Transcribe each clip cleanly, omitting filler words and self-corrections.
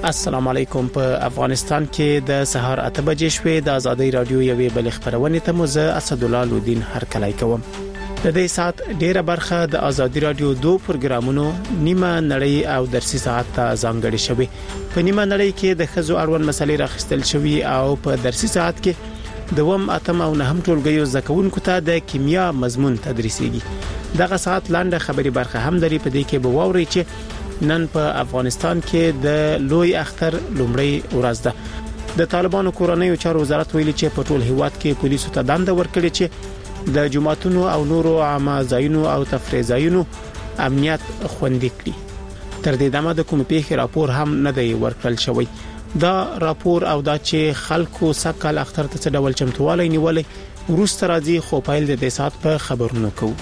السلام علیکم. په افغانستان کې د سهار 8 بجې شوې د ازادي رادیو یوې بل خبرونه ته مزه اسد الله لودین هرکلای کوم. د دې سات ډیره برخه د ازادي رادیو 2 پروګرامونو نیمه نړۍ او درسي ساعت ته ځانګړې شوی. په نیمه نړۍ کې د خزو اړوند مسلې راخستل شوی او په درسي ساعت کې دوم اتم او نهم ټولګیو زکونکو ته د کیمیا مضمون تدریسيږي. دغه ساعت لاندې خبري برخه هم لري. په دې کې به ووري چې نن په افغانستان کې د لوی اختر لومړی ورځ ده. د طالبانو کورنۍ چارو وزارت ویلي چې په ټول هیواد کې پولیسو ته دنده ورکړي چې د جماعتونو او نورو عامه ځایونو او تفریح ځایونو امنیت خوندي کړي. تر دې دمه د کوم پیښې راپور هم نه دی ورکړل شوی. دا راپور او دا چې خلکو سکهال اختر ته څه ډول چمتووالی نیولې ورسته راځي، خو پایل د دې سات په خبرونو کوو.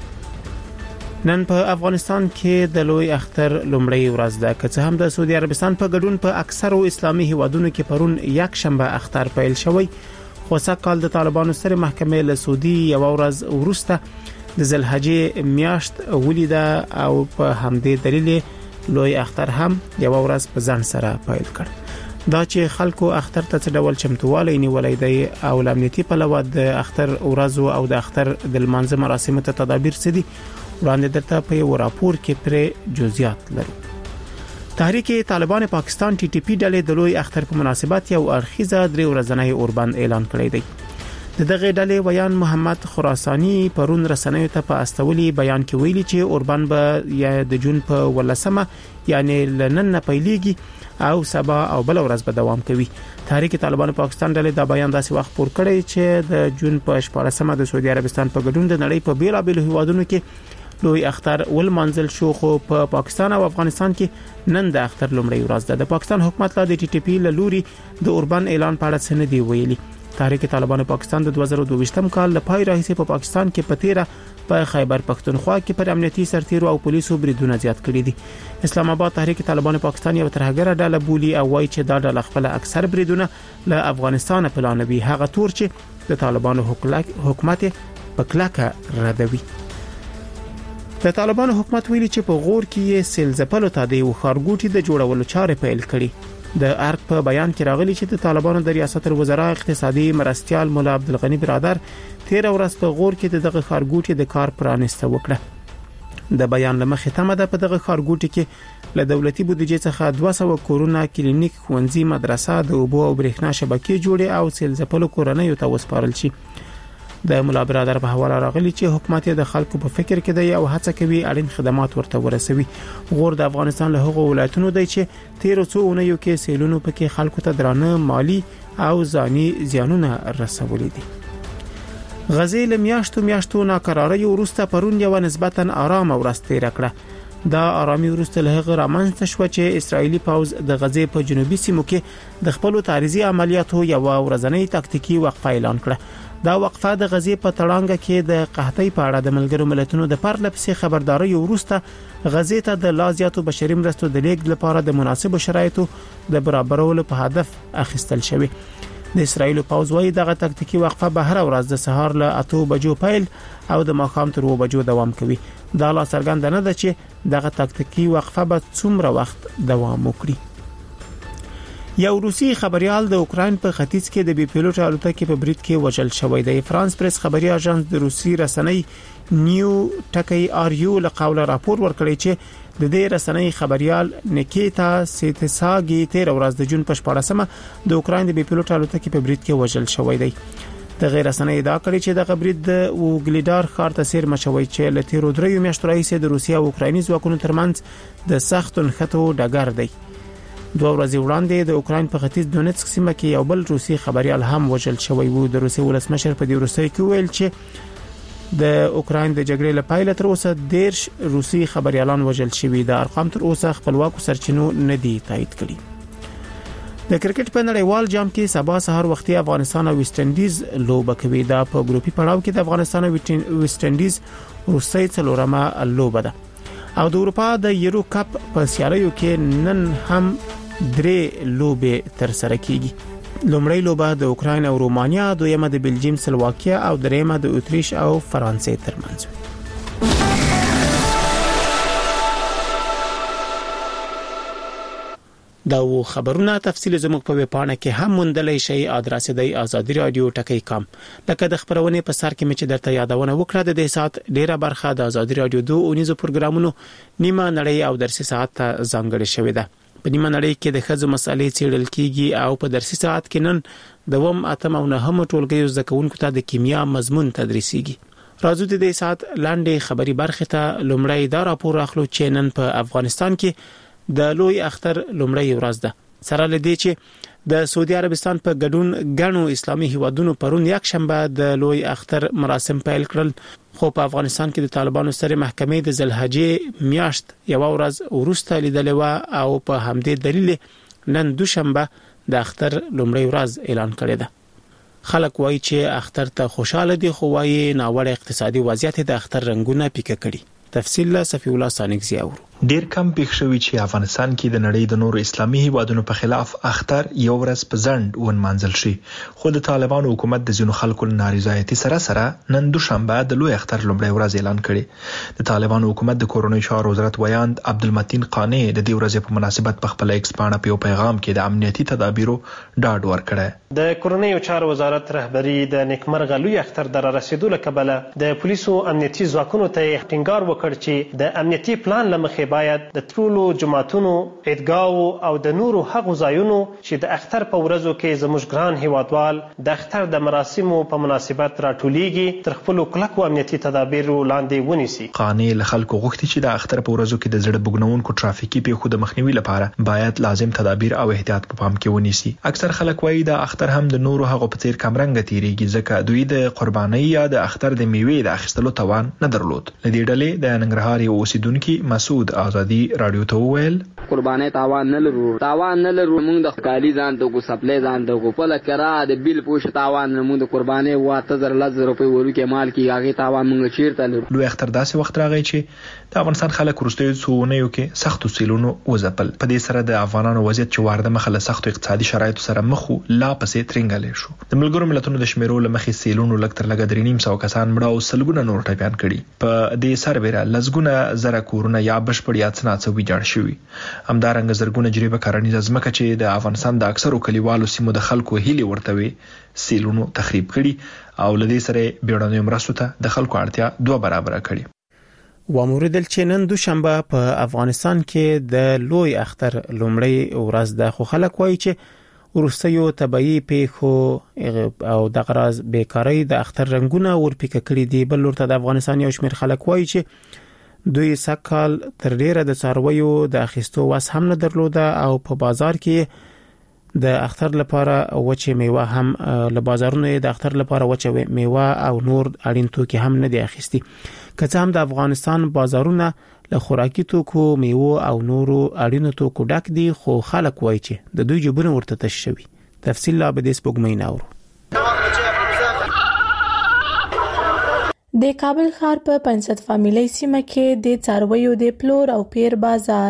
نن په افغانستان کې د لوی اختر لومړی ورځ ده، که څه هم د سعودي عربستان په ګډون په اکثرو اسلامي هیوادونو کې پرون یک شنبه اختر پیل شوی، خو سکهال د طالبانو سره محکمې له سعودي یو ورځ ورسته د ذوالحجې میاشت ولیده او په همدې دلیل لوی اختر هم یو ورځ په ځان سره پیل کړ. دا چې خلکو اختر ته څه ډول چمتووالی نیولای دی او امنیتي پلوه د اختر ورځو او د اختر د لمانځه مراسمو ته تدابیر سدي وړاندې درته په یو راپور کې پر جزئیات لرو. تحریک طالبان پاکستان ټي ټي پی ډلې د لوی اختر په مناسبت یو اړخیزه 3 ورځنی اوربند اعلان کړی دی. دغه ډلې ویان محمد خراسانی پرون رسنیو ته په استولي بیان کې ویلي چې اوربند به یا د جون په 18 یعنی لنن پیلېږي او سبا او بل ورځ به دوام کوي. تحریک طالبان پاکستان ډلې دا بیان داسې وخت پور کړی چې د جون په 14 د سعودي عربستان په ګډون د نړۍ په بیلابل هیوادونو کې لوی اختر ول منزل شو، خو په پاکستان او افغانستان کې نن د اختر لومړی ورځ ده. د پاکستان حکومت لا د ټي ټي پی له لوري د اوربند اعلان په اړه څه نه دی ویلي. تحریک طالبان پاکستان د 2022م کال له پای راهیسې په پاکستان کې پتیره په خیبر پختونخوا کې پر امنیتي سرتیرو او پولیسو بریدونه زیات کړي دي. اسلام آباد تحریک طالبان پاکستان یو ترهګره ډله بولی او وایي چې دا ډله خپل اکثر بریدونه له افغانستان پلانوي، هغه تور چې د طالبانو حکومت په کلکه ردوي. د طالبانو حکومت ویلي چې په غور کې یې سلزپلو ته د خارګوټي د جوړولو چارې پیل کړي. د ارګ په بیان کې راغلي چې د طالبانو د ریاست الوزرا اقتصادي مرستيال مولا عبدالغنی برادر 13 ورځ په غور کې دغه خارګوټي د کار پرانسته وکړه. د بیان لمخې تمه ده په دغه خارګوټي کې له دولتي بودیجې څخه 200 کورونه، کلینیک، ښوونځي، مدرسه، د اوبو او برېښنا شبکې جوړې او سلزپلو کورنۍ ته وسپارل شي. د مولا برادر په حواله راغلي چې حکومت د خلکو په فکر کې دی او هڅه کوي اړین خدمات ورته ورسوي. غور د افغانستان له هغو ولایتونو دی چې 1300 کې سیلونو پکې خلکو ته درانه مالی او ځاني زیانونه رسولي دي. غزې له میاشتو ناکرارۍ وروسته پرون یو نسبتا آرام ورځ تیر کړه. دا آرامي وروسته له هغه رامنځته شو چې اسرایلی پوز د غزې په جنوبي سیمو کې د خپل تعریزي عملیاتو یو ورځنی تاکتیکي وقفه اعلان کړه. دا وقفه د غزې په تړانګه کې د قحطۍ په اړه د ملګرو ملتونو د پرلپسې خبرداري وروسته غزې ته د لازیاتو بشري مرستو د لیږد لپاره د مناسبو شرایطو د برابرولو په هدف اخیستل شوی. د اسرایل پوز وايي دغه تاکتیکي وقفه به هر ورځ د سهار له 8 بجو پیل او د ماښام تر 2 بجو دوام کوي. دا لا څرګنده نه ده چې دغه تاکتیکي وقفه به څومره وخت دوام وکړي. یو روسي خبريال د اوکراین په ختیځ کې د بي پیلوټ الوتکې په برید کې وژل شوی دی. فرانس پریس خبري اژانس د روسي رسنۍ نیو ټکی آر یو له قوله راپور ورکړی چې د دې رسنۍ خبريال نیکیتا سیتساګي 13 ورځ د جون په 14 د اوکراین د بي پیلوټ الوتکې په برید کې وژل شوی دی. د غیر رسنۍ دا کړی چې د برید د وګلیډار ښار ته سیر مشوي چې له 13 میاشتو راهیسې د روسیا او اوکرایني ځواکونو ترمنځ د سخت نښتو ډګر دی. 2 ورځې وړاندې د اوکراین په ختیځ دونیتسک سیمه کې یو بل روسي خبريال هم وژل شوی وو. د روسي ولسمشر په دې وروستۍ کې ویل چې د اوکراین د جګړې لپاره تر اوسه 10 روسي خبريالان وژل شوي. د ارقام تر اوسه خپلواکو سرچینو نه دي تایید کړي. د کرکټ په نړیوال جام کې سبا سهار وختي افغانستان او ویسټ انډیز لوبه کوي. دا په ګروپي پړاو کې د افغانستان او ویسټ انډیز روسي څلورمه لوبه ده او د اروپا د یورو کپ په سیالیو کې نن هم 3 لوبې تر سره کیږي. لومړی لوبه د اوکراین او رومانیا، دویمه د بلجیم سلواکیا او دریمه د اتریش او فرانسې ترمنځ. دا و خبرونه تفصیل زموږ په ویب پاڼه کې هم موندلای شئ. ادرس دی azadi.radio.com. لکه د خبرونه په سر کې مې چې درته یادونه وکړه د دې سات ډیره برخه د ازادي رادیو 2 اونیزو پروګرامونو نیمه نړۍ او درسي ساعت ته ځانګړې شوې ده. په نیمه نړۍ کې د ښځو مسالې څېړل کیږي او په درسي ساعت کې نن د 8 او 9 ټولګیو زده کوونکو ته د کیمیا مضمون تدریسيږي. راځو د دې سات لاندې خبري برخه ته لومړی دا راپور اخلو چې نن په افغانستان کې د لوی اختر لومړی ورځ ده. سره لدې چې د سعودي عربستان په ګډون غنو اسلامي هیوادونو پرون یک شنبه د لوی اختر مراسم پیل کړل، خو په افغانستان کې د طالبانو سره محکمې د ذوالحجې میاشت یو ورځ وروسته لیدلې و او په همدې دلیل نن دوشنبه د اختر لومړی ورځ اعلان کړی ده. خلک وایي چې اختر ته خوشاله دي، خو وایي ناوړه اقتصادي وضعیت د اختر رنگونه پیکه کړي. تفصیل له صفی الله سانګزی اورو. ډیر کم پېښ شوی چې افغانستان کې د نړۍ د نورو اسلامي هیوادونو په خلاف اختر یو ورځ په ځند ونمانځل شي، خو د طالبانو حکومت د ځینو خلکو نارضایتي سره نن دوشنبه د لوی اختر لومړی ورځ اعلان کړي. د طالبانو حکومت د کورونی چارو وزارت ویاند عبدالمتین قانی د دې ورځې په مناسبت په خپل ایکس باندې په پیغام کې د امنیتي تدابیرو ډاډ ورکړی. د کورونی چارو وزارت رهبری د نیکمرغه لوی اختر در رسیدو لکبله د پولیسو امنیتي ځواکونو ته ټینګار وکړ چې د امنیتي پلان لمخې باید د ټولو جماعتونو، عیدګاهو او د نورو هغو ځایونو چې د اختر په ورځو کې زموږ ګران هیوادوال د اختر د مراسمو په مناسبت راټولیږي تر خپل کلکو امنیتي تدابیرو لاندې ونیسي. قانی له خلکو غوښتي چې د اختر په ورځو کې د زړه بګنونکو ټرافیکي پیښو د مخنیوي لپاره باید لازم تدابیر او احتیاط په پام کې ونیسي. اکثر خلک وایي د اختر هم د نورو هغو په څیر کمرنګ تیریږي ځکه دوی د قربانۍ یا د اختر د میوې د اخیستلو توان نه درلود. لدې ډلې د ننګرهار یو اوسیدونکو مسعود ازادي رادیو ته وویل قربانۍ تاوان نه لرو موږ د کالی ځان ته کو سپلې ځان ته کو په لکرا د بیل پوښ تاوان موږ د قربانۍ 8000 روپۍ ورکې مال کې هغه تاوان موږ چیرته لرو. لوی اختر داسې وخت راغی چې د افغانستان خلک وروستیو څونیو کې سختو سیلونو وځپل. په دې سره د افغانانو وضعیت چې وارده مخه له سختو اقتصادي شرایطو سره مخ لا پسې ترنګلې شو. د ملګرو ملتونو د شمیرو لمخې سیلونو لکتر لګ 300 کسان مړه او سلګونه نور ټپيان کړي. په دې سربېره لزګونه زره کورونه یا بشپړ یا څناڅه ویجاړ شوي. همدارنګه زرګونه جریبه کرنیزه ځمکه چې د افغانستان د اکثرو کلیوالو سیمو د خلکو هیلې ورتوي سیلونو تخریب کړي او لدې سره بیړنیو مرستو ته د خلکو اړتیا 2 برابر کړي. واموردل چې نن دوشنبه په افغانستان کې د لوی اختر لومړی ورځ ده، خو خلک وایي چې ورستیو طبيعي پیښو او د غراز بیکاری د اختر رنگونه ورپیکه کړي دي. بل ورته د افغانستان یو شمېر خلک وایي چې دوی سکهال تر ډیره د څارویو د اخیستو وس هم نه درلوده او په بازار کې د اختر لپاره وچه میوه هم له بازارونو د اختر لپاره وچه میوه او نور اړین توکي هم نه دي اخیستي. که څه هم د افغانستان بازارونه له خوراکي توکو، میوه او نورو اړینو توکو ډک دي، خو خلک وایي چې د دوی جيبونه ورته تش شوي. تفصیل لا به د سپوږمۍ ناورو. د کابل ښار په 500 فامیلۍ سیمه کې د څارویو د پلور او پیر بازار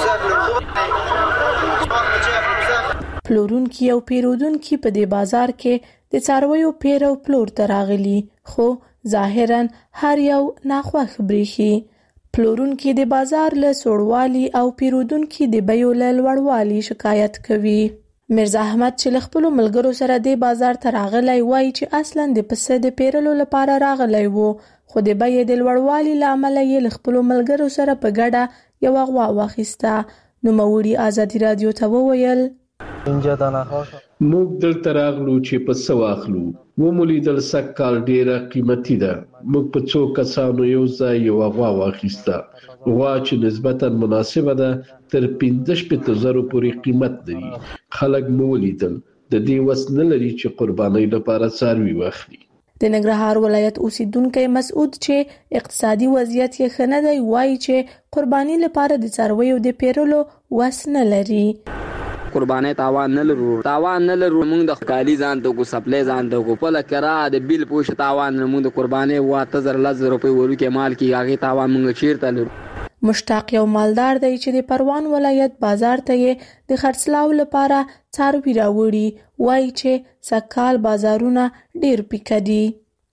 پلورونکي او پیرودونکي په دې بازار کې د څارویو پیر او پلور ته راغلي، خو ظاهرا هر یو ناخوښ بریښي. پلورونکي د بازار له سوړوالي او پیرودونکي د بیو له لوړوالي شکایت کوي. مرزا احمد چې خپل ملګرو سره د بازار ته راغلی وای چې اصلا د پسه د پیرلو لپاره راغلی وو، خو د بیې د لوړوالي لامل یې خپل ملګرو سره په ګډه یو غوا واخیسته. نو موري ازادي رادیو ته وویل موږ دلته راغلو چې پسه واخلو، ومولیدل سږکال ډیره قیمتي ده. موږ په 2 کسانو یو ځای یو غوا واخیسته، غوا چې نسبتا مناسبه ده تر 15,000 پورې قیمت لري. خلک مو ولیدل د دې وس نه لري چې قربانۍ لپاره څاروي واخلي. د ننګرهار ولایت اوسیدونکو مسعود چې اقتصادي وضعیت یې ښه نه دی وایي چې قرباني لپاره د څارویو د پیرلو وس نه لري. قربانۍ تاوان نه لرو موږ د کالی ځان ته کو سپلې ځان ته کو په لکرا د بیل پوښ تاوان موږ د قربانۍ 8000 روپۍ ورکې مال کې هغه تاوان موږ چیرته لرو. مشتاق یو مالدار دی چې د پروان ولایت بازار ته یې د خرڅلاو لپاره څاروي راوړي، وایي چې سکهال بازارونه ډیر پیکه دي.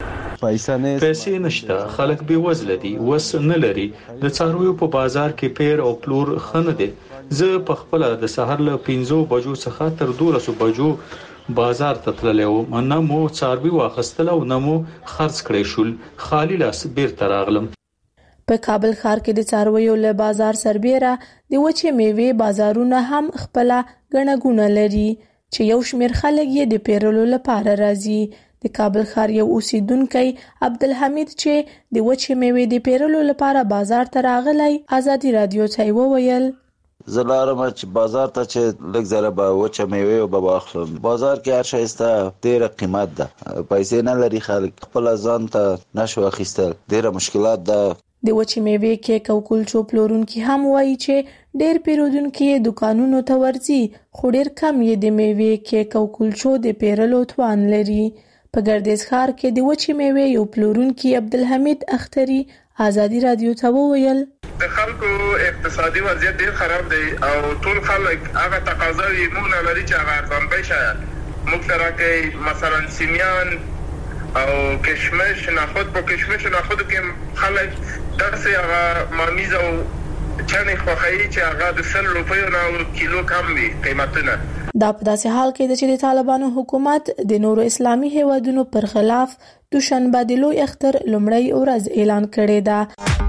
پیسې نشته، خلک بې وزله دي، وس نه لري. د څارویو په بازار کې پیر او پلور خنه دي. زه په خپل د سحر له 5 بجو څخه تر 12 بجو بازار ته تللی وم. نه مو څاروي واخیستل او نه مو خرڅ کړی شول. خالی لاس بیرته راغلم. په کابل ښار کې د څارویو له بازار سربېره د وچې میوې بازارونه هم خپل غنغونه لري چې یو شمېر خلک یې د پیرلو لپاره راځي. د کابل ښار یو اوسیدونکی عبدالحمید چې د وچې میوې د پیرلو لپاره بازار ته راغلی آزادي رادیو ته وویل زه لارم چې بازار ته چې لږ زره به وچه میوې به واخلم. بازار کې هر شی سته ډېره قیمت ده، پیسې نه لري خلک خپل ځان ته نشو اخیستل، ډېره مشکلات ده. د وچې میوې کیک او کلچو پلورونکي هم وایي چې ډېر پیرودونکي دکانونو ته ورځي خو ډېر کم یې د میوې کیک او کلچو د پیرلو توان لري. په ګردیز ښار کې د وچې میوې یو پلورونکي عبدالحمید اختری آزادي رادیو ته وویل د خلکو اقتصادي وضعیت ډېر خراب دی او ټول خلک هغه تقاضاوي موږ نه لري چې هغه ارزان بیه موږ سره کوي. مثلا سیمیان او کشمش نخود په کشمش نخود کې خلک داسې هغه مامیز او چنې خوښوي چې هغه د 100 روپیو نه کیلو کم وي قیمتونه. دا په داسې حال کې چې د طالبانو حکومت د نورو اسلامي هیوادونو پر خلاف دوشنبه د لوی اختر لومړی ورځ اعلان کړې ده.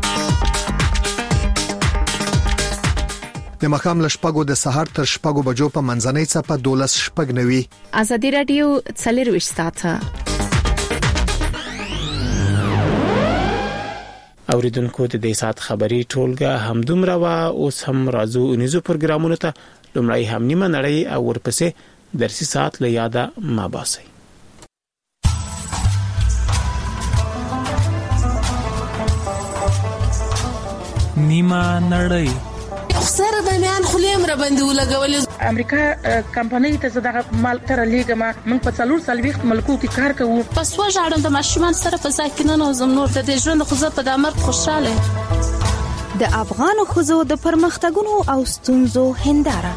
د مخام له شپږو د سهار تر شپږو بجو په منځنۍ څپه 12:09 آزادي رادیو 24 ساعته. اوریدونکو ته د ساعت خبري ټولګه همدومره وا. اوس هم راځو انیزو پروګرامونو ته. لومړی هم نیمه نړۍ او ورپسې درسي ساعت له یاده ما باسي. نیمه نړۍ سره د میان خلیم را باندې ولګول. امریکا کمپنۍ ته زړه مال تر لیګما موږ په 4 ملکو کې کار کوو. پس وژاړم د ماشومان سره په ځای کې نه نوزم نور د ژوند خو زه په دمر خوشاله. د افغان خزو د پرمختګونو او ستونزو هنداره.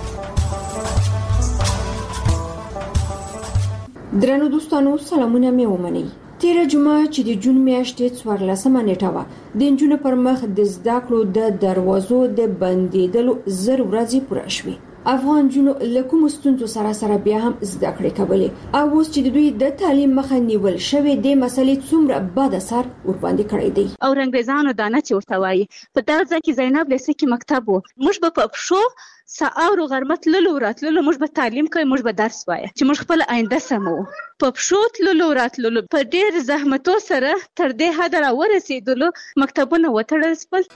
درنو دوستانو سلامونه مې ومنئ. تیر جمعه چې د جون میاشتې 14 نیټه و د انجونو پر مخ د زده کړو د دروازو د بندیدلو 0 ورځې پوره شوې. افغان جنو لکه مستونزو سره بیا هم زده کړې کولې او اوس چې د دوی د تعلیم مخه نیول شوې د مسلې څومره بد اثر ور باندې کړی دی. او رنګریزانو دانه چې ورته وایي په دغه ځای کې زینب لیسې کې مکتب وو. موږ به په پښو ساعت غرمت لولو راتللو موږ به تعلیم کوي، موږ به درس وایي چې موږ خپل آینده سمو. په پښو تللو راتللو په ډېر زحمتو سره تر دې حد را ورسېدلو مکتبونه وتړل شول.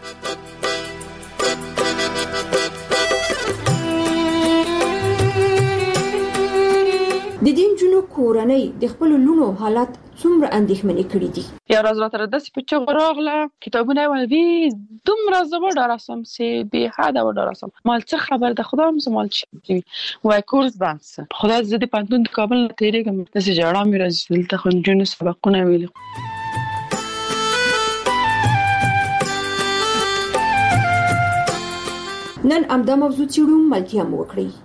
د دې جنو کورنۍ د خپل لونو حالت څومره اندېښمنې کړې دي. یو ورځ راته داسې په چغ راغله کتابونه ولوي دومره زه وډارسم چې به حد وډارسم. مال څه خبر ده خدا هم مال چی وای کورس باندې خدا زه د پانتون د کابل تیرېږم داسې جړه مې راځي دلته خو جنو سبقونه ویل. نن امدا موضوع چیرو ملتیا مو وکړي.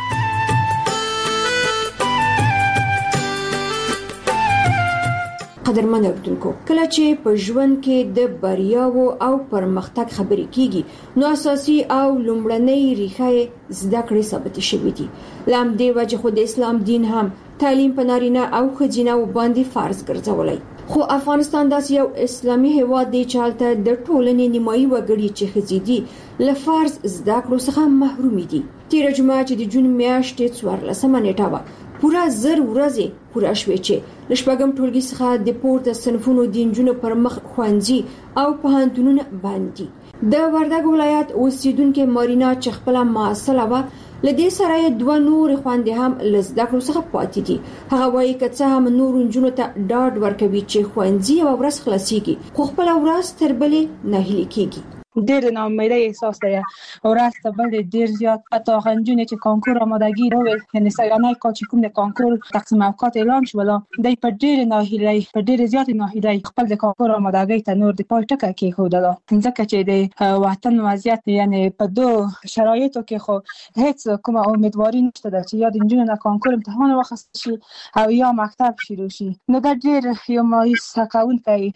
قدرمن اوریدونکو کله چې په ژوند کې د بریاو او پرمختګ خبرې کیږي نو اساسي او لومړنۍ ریښه زده کړې ثابت شوې دي. لام دی وجه خو د اسلام دین هم تعلیم په نارینه او ښځینه باندې فرض ګرځولای. خو افغانستان داسې یو اسلامي هیواد دی چې هلته د ټولنې نیمایي وګړي چې ښځې دي له فرض زده کړو څخه محروم دي. تیر جمعه چې د جون میاشتې 14 نیټه و پورا 0 ورځې پورا شوې چې لشپږم ټولګي څخه د پورته صنفونو د انجونو پر مخ خوانځي او پوهنتونونه باندې د وردګ ولایت اوسیدونکو مارینا چې خپل معاصله و لدې سره دوه نور خويندې هم لزده کړو څخه پاتې دي. هغه وایي کڅه هم نور انجونو ته ډاډ ورکوي چې خوانځي او ورځ خلاصيږي خو خپل ورځ تر بلې نه هلي کیږي. ډېر ناامیدۍ احساس دی ورځ ته بل ډېر زیات حتی غنجونه چې کانکور آمادگی راوړل یعنی سیانای کال چې کوم د کانکور تقسیم اوقات اعلان شول د په ډېر ناهیلۍ په ډېر زیات ناهیلۍ خپل د کانکور آمادگی ته نور د پای ټکه کې خودل ځکه چې د وطن وضعیت یعنی په دوه شرایطو کې خو هیڅ کومه امیدواري نشته چې یا د انجونو کانکور امتحان واخیستل شي او یا مکتب شروع شي نو دا ډېر یو مایوس کوونکی